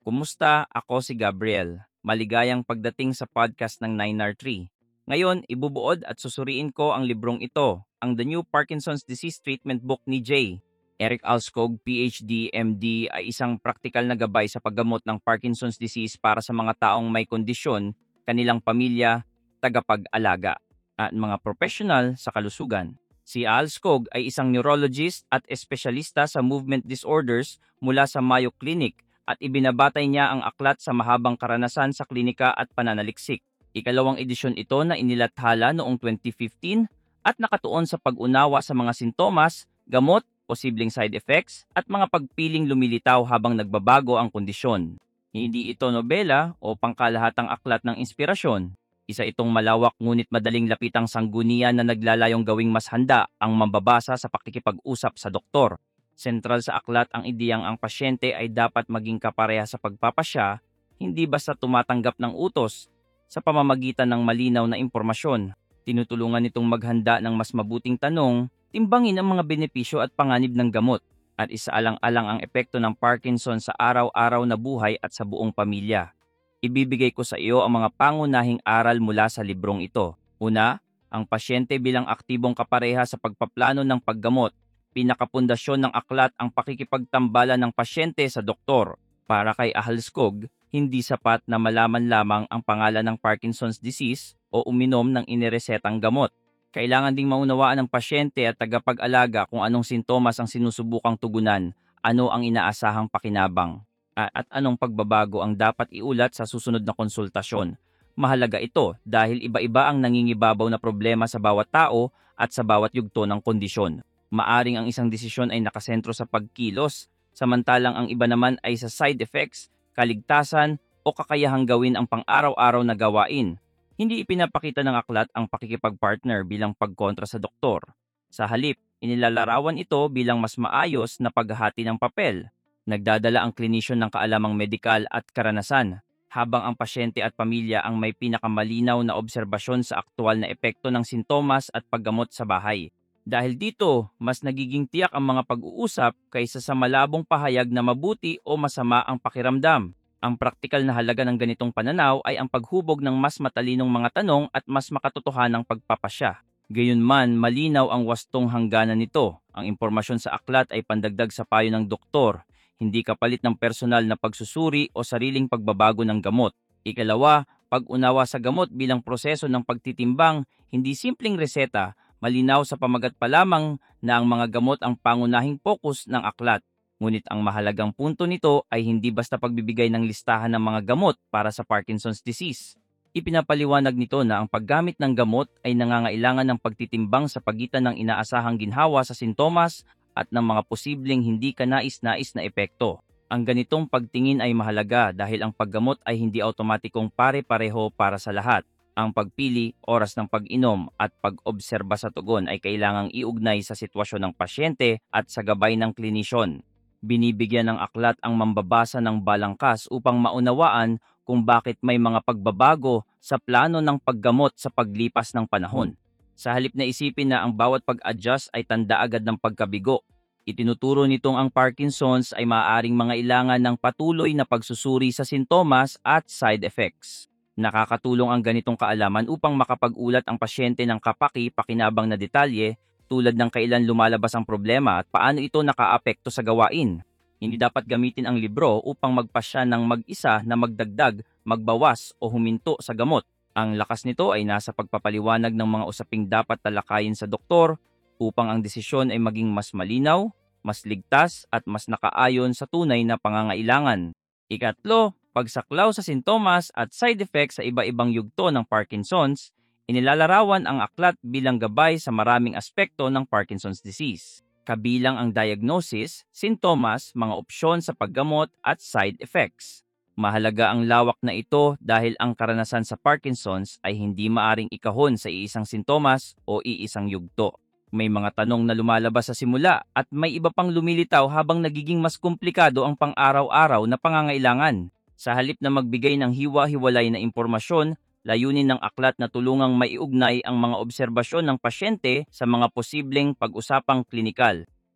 Kumusta? Ako si Gabriel. Maligayang pagdating sa podcast ng 9R3. Ngayon, ibubuod at susuriin ko ang librong ito, ang The New Parkinson's Disease Treatment Book ni J. Eric Alskog, PhD, MD, ay isang praktikal na gabay sa paggamot ng Parkinson's disease para sa mga taong may kondisyon, kanilang pamilya, tagapag-alaga, at mga professional sa kalusugan. Si Alskog ay isang neurologist at espesyalista sa movement disorders mula sa Mayo Clinic at ibinabatay niya ang aklat sa mahabang karanasan sa klinika at pananaliksik. Ikalawang edisyon ito na inilathala noong 2015 at nakatuon sa pag-unawa sa mga sintomas, gamot, posibleng side effects at mga pagpiling lumilitaw habang nagbabago ang kondisyon. Hindi ito nobela o pangkalahatang aklat ng inspirasyon. Isa itong malawak ngunit madaling lapitang sanggunian na naglalayong gawing mas handa ang mambabasa sa pakikipag-usap sa doktor. Sentral sa aklat ang ideyang ang pasyente ay dapat maging kapareha sa pagpapasya, hindi basta tumatanggap ng utos. Sa pamamagitan ng malinaw na impormasyon, tinutulungan nitong maghanda ng mas mabuting tanong, timbangin ang mga benepisyo at panganib ng gamot, at isaalang-alang ang epekto ng Parkinson sa araw-araw na buhay at sa buong pamilya. Ibibigay ko sa iyo ang mga pangunahing aral mula sa librong ito. Una, ang pasyente bilang aktibong kapareha sa pagpaplano ng paggamot. Pinakapundasyon ng aklat ang pakikipagtambala ng pasyente sa doktor. Para kay Ahalskog, hindi sapat na malaman lamang ang pangalan ng Parkinson's disease o uminom ng iniresetang gamot. Kailangan ding maunawaan ng pasyente at tagapag-alaga kung anong sintomas ang sinusubukang tugunan, ano ang inaasahang pakinabang, at anong pagbabago ang dapat iulat sa susunod na konsultasyon. Mahalaga ito dahil iba-iba ang nangingibabaw na problema sa bawat tao at sa bawat yugto ng kondisyon. Maaring ang isang desisyon ay nakasentro sa pagkilos, samantalang ang iba naman ay sa side effects, kaligtasan o kakayahang gawin ang pang-araw-araw na gawain. Hindi ipinapakita ng aklat ang pakikipagpartner bilang pagkontra sa doktor. Sa halip, inilalarawan ito bilang mas maayos na paghahati ng papel. Nagdadala ang klinisyon ng kaalamang medikal at karanasan, habang ang pasyente at pamilya ang may pinakamalinaw na obserbasyon sa aktwal na epekto ng sintomas at paggamot sa bahay. Dahil dito, mas nagiging tiyak ang mga pag-uusap kaysa sa malabong pahayag na mabuti o masama ang pakiramdam. Ang praktikal na halaga ng ganitong pananaw ay ang paghubog ng mas matalinong mga tanong at mas makatotohanang pagpapasya. Gayunman, malinaw ang wastong hangganan nito. Ang impormasyon sa aklat ay pandagdag sa payo ng doktor, hindi kapalit ng personal na pagsusuri o sariling pagbabago ng gamot. Ikalawa, pag-unawa sa gamot bilang proseso ng pagtitimbang, hindi simpleng reseta. Malinaw sa pamagat pa lamang na ang mga gamot ang pangunahing focus ng aklat. Ngunit ang mahalagang punto nito ay hindi basta pagbibigay ng listahan ng mga gamot para sa Parkinson's disease. Ipinapaliwanag nito na ang paggamit ng gamot ay nangangailangan ng pagtitimbang sa pagitan ng inaasahang ginhawa sa sintomas at ng mga posibleng hindi kanais-nais na epekto. Ang ganitong pagtingin ay mahalaga dahil ang paggamot ay hindi automatikong pare-pareho para sa lahat. Ang pagpili, oras ng pag-inom at pag-obserba sa tugon ay kailangang iugnay sa sitwasyon ng pasyente at sa gabay ng klinisyon. Binibigyan ng aklat ang mambabasa ng balangkas upang maunawaan kung bakit may mga pagbabago sa plano ng paggamot sa paglipas ng panahon. Sa halip na isipin na ang bawat pag-adjust ay tanda agad ng pagkabigo, itinuturo nitong ang Parkinson's ay maaaring mangailangan ng patuloy na pagsusuri sa sintomas at side effects. Nakakatulong ang ganitong kaalaman upang makapag-ulat ang pasyente ng kapaki-pakinabang na detalye tulad ng kailan lumalabas ang problema at paano ito nakaapekto sa gawain. Hindi dapat gamitin ang libro upang magpasya ng mag-isa na magdagdag, magbawas o huminto sa gamot. Ang lakas nito ay nasa pagpapaliwanag ng mga usaping dapat talakayin sa doktor upang ang desisyon ay maging mas malinaw, mas ligtas at mas nakaayon sa tunay na pangangailangan. Ikatlo, pagsaklaw sa sintomas at side effects sa iba-ibang yugto ng Parkinson's, inilalarawan ang aklat bilang gabay sa maraming aspekto ng Parkinson's disease. Kabilang ang diagnosis, sintomas, mga opsyon sa paggamot at side effects. Mahalaga ang lawak na ito dahil ang karanasan sa Parkinson's ay hindi maaring ikahon sa iisang sintomas o iisang yugto. May mga tanong na lumalabas sa simula at may iba pang lumilitaw habang nagiging mas komplikado ang pang-araw-araw na pangangailangan. Sa halip na magbigay ng hiwa-hiwalay na impormasyon, layunin ng aklat na tulungang maiugnay ang mga obserbasyon ng pasyente sa mga posibleng pag-usapang klinikal.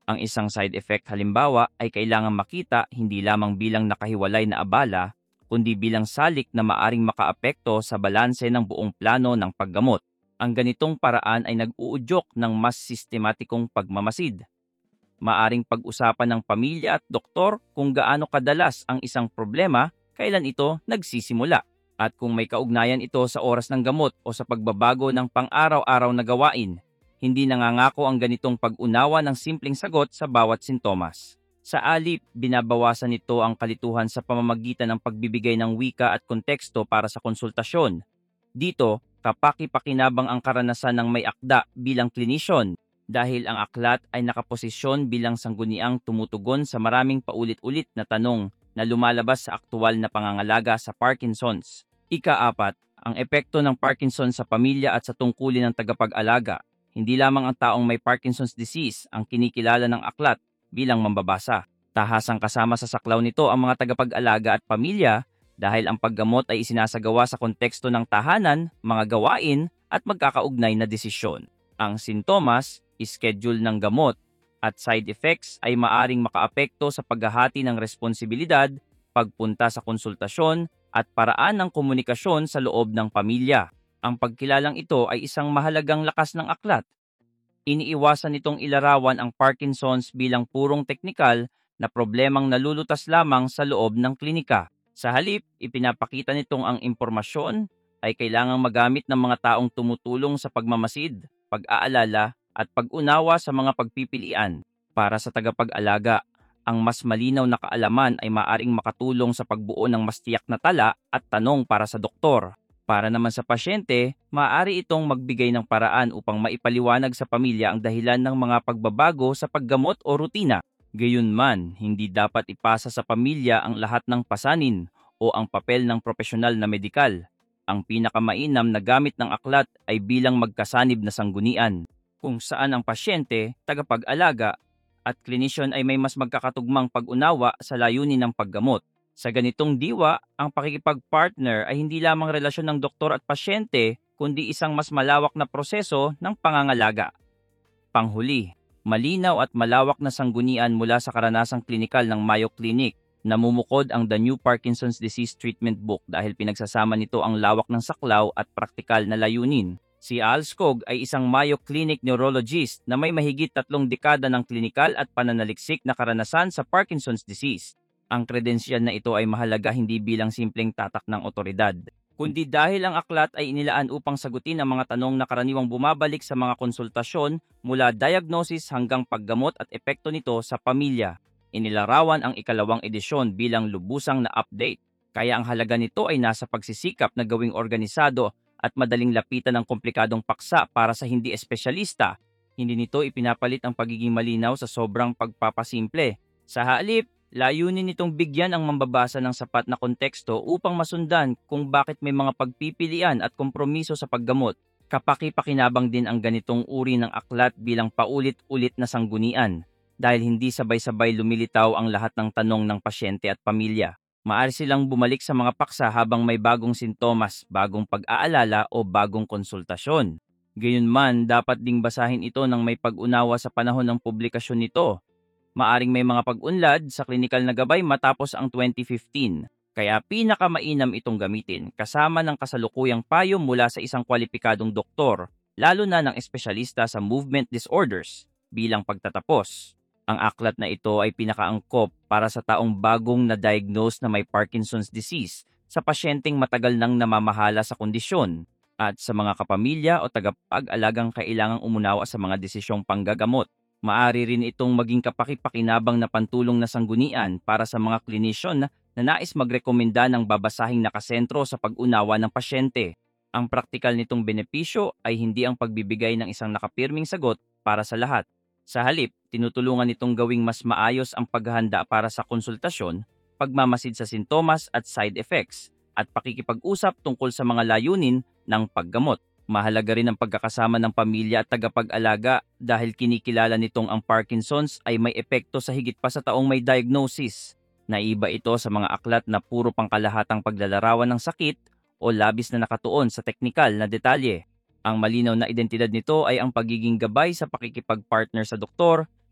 Ang isang side effect halimbawa ay kailangang makita hindi lamang bilang nakahiwalay na abala, kundi bilang salik na maaring makaapekto sa balanse ng buong plano ng paggamot. Ang ganitong paraan ay nag-uudyok ng mas sistematikong pagmamasid. Maaring pag-usapan ng pamilya at doktor kung gaano kadalas ang isang problema, kailan ito nagsisimula, at kung may kaugnayan ito sa oras ng gamot o sa pagbabago ng pang-araw-araw na gawain. Hindi nangangako ang ganitong pag-unawa ng simpleng sagot sa bawat sintomas. Sa alip, binabawasan nito ang kalituhan sa pamamagitan ng pagbibigay ng wika at konteksto para sa konsultasyon. Dito, kapaki-pakinabang ang karanasan ng may akda bilang clinician dahil ang aklat ay nakaposisyon bilang sangguniang tumutugon sa maraming paulit-ulit na tanong na lumalabas sa aktual na pangangalaga sa Parkinson's. Ika-4, ang epekto ng Parkinson sa pamilya at sa tungkulin ng tagapag-alaga. Hindi lamang ang taong may Parkinson's disease ang kinikilala ng aklat bilang mambabasa. Tahasang kasama sa saklaw nito ang mga tagapag-alaga at pamilya dahil ang paggamot ay isinasagawa sa konteksto ng tahanan, mga gawain at magkakaugnay na desisyon. Ang sintomas, schedule ng gamot at side effects ay maaring makaapekto sa paghahati ng responsibilidad, pagpunta sa konsultasyon at paraan ng komunikasyon sa loob ng pamilya. Ang pagkilalang ito ay isang mahalagang lakas ng aklat. Iniiwasan nitong ilarawan ang Parkinson's bilang purong teknikal na problemang nalulutas lamang sa loob ng klinika. Sa halip, ipinapakita nitong ang impormasyon ay kailangang magamit ng mga taong tumutulong sa pagmamasid, pag-aalala at pag-unawa sa mga pagpipilian. Para sa tagapag-alaga, ang mas malinaw na kaalaman ay maaring makatulong sa pagbuo ng mas tiyak na tala at tanong para sa doktor. Para naman sa pasyente, maaari itong magbigay ng paraan upang maipaliwanag sa pamilya ang dahilan ng mga pagbabago sa paggamot o rutina. Gayunman, hindi dapat ipasa sa pamilya ang lahat ng pasanin o ang papel ng profesional na medikal. Ang pinakamainam na gamit ng aklat ay bilang magkasanib na sanggunian, kung saan ang pasyente, tagapag-alaga, at clinician ay may mas magkakatugmang pag-unawa sa layunin ng paggamot. Sa ganitong diwa, ang pakikipag-partner ay hindi lamang relasyon ng doktor at pasyente, kundi isang mas malawak na proseso ng pangangalaga. Panghuli, malinaw at malawak na sanggunian mula sa karanasang klinikal ng Mayo Clinic. Namumukod ang The New Parkinson's Disease Treatment Book dahil pinagsasama nito ang lawak ng saklaw at praktikal na layunin. Si Al Skog ay isang Mayo Clinic neurologist na may mahigit 3 dekada ng klinikal at pananaliksik na karanasan sa Parkinson's disease. Ang kredensyal na ito ay mahalaga hindi bilang simpleng tatak ng otoridad, kundi dahil ang aklat ay inilaan upang sagutin ang mga tanong na karaniwang bumabalik sa mga konsultasyon mula diagnosis hanggang paggamot at epekto nito sa pamilya. Inilarawan ang ikalawang edisyon bilang lubusang na update, kaya ang halaga nito ay nasa pagsisikap na gawing organisado at madaling lapitan ng komplikadong paksa para sa hindi espesyalista. Hindi nito ipinapalit ang pagiging malinaw sa sobrang pagpapasimple. Sa halip, layunin nitong bigyan ang mambabasa ng sapat na konteksto upang masundan kung bakit may mga pagpipilian at kompromiso sa paggamot. Kapaki-pakinabang din ang ganitong uri ng aklat bilang paulit-ulit na sanggunian dahil hindi sabay-sabay lumilitaw ang lahat ng tanong ng pasyente at pamilya. Maaari silang bumalik sa mga paksa habang may bagong sintomas, bagong pag-aalala o bagong konsultasyon. Gayunman, dapat ding basahin ito ng may pag-unawa sa panahon ng publikasyon nito. Maaring may mga pag-unlad sa klinikal na gabay matapos ang 2015, kaya pinakamainam itong gamitin kasama ng kasalukuyang payo mula sa isang kwalipikadong doktor, lalo na ng espesyalista sa movement disorders. Bilang pagtatapos, ang aklat na ito ay pinakaangkop para sa taong bagong na-diagnose na may Parkinson's disease, sa pasyenteng matagal nang namamahala sa kondisyon, at sa mga kapamilya o tagapag-alagang kailangang umunawa sa mga desisyong panggagamot. Maaari rin itong maging kapaki-pakinabang na pantulong na sanggunian para sa mga klinisyon na nais magrekomenda ng babasahing nakasentro sa pag-unawa ng pasyente. Ang praktikal nitong benepisyo ay hindi ang pagbibigay ng isang nakapirming sagot para sa lahat. Sa halip, tinutulungan nitong gawing mas maayos ang paghahanda para sa konsultasyon, pagmamasid sa sintomas at side effects, at pakikipag-usap tungkol sa mga layunin ng paggamot. Mahalaga rin ang pagkakasama ng pamilya at tagapag-alaga dahil kinikilala nitong ang Parkinson's ay may epekto sa higit pa sa taong may diagnosis. Naiba ito sa mga aklat na puro pangkalahatang paglalarawan ng sakit o labis na nakatuon sa teknikal na detalye. Ang malinaw na identidad nito ay ang pagiging gabay sa pakikipag-partner sa doktor,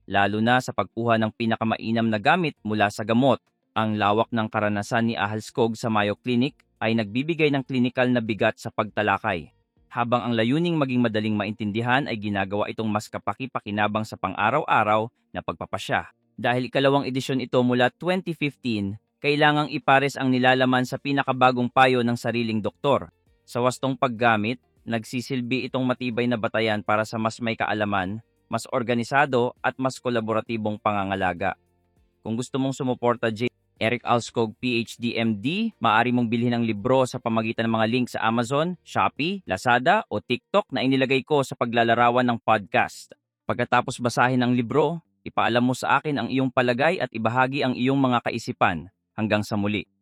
lalo na sa pagkuha ng pinakamainam na gamit mula sa gamot. Ang lawak ng karanasan ni Ahalskog sa Mayo Clinic ay nagbibigay ng klinikal na bigat sa pagtalakay. Habang ang layuning maging madaling maintindihan ay ginagawa itong mas kapaki-pakinabang sa pang-araw-araw na pagpapasya. Dahil ikalawang edisyon ito mula 2015, kailangang ipares ang nilalaman sa pinakabagong payo ng sariling doktor. Sa wastong paggamit, nagsisilbi itong matibay na batayan para sa mas may kaalaman, mas organisado at mas kolaboratibong pangangalaga. Kung gusto mong sumuporta, Eric Alskog, PhD, MD, maaari mong bilhin ang libro sa pamagitan ng mga link sa Amazon, Shopee, Lazada o TikTok na inilagay ko sa paglalarawan ng podcast. Pagkatapos basahin ang libro, ipaalam mo sa akin ang iyong palagay at ibahagi ang iyong mga kaisipan. Hanggang sa muli.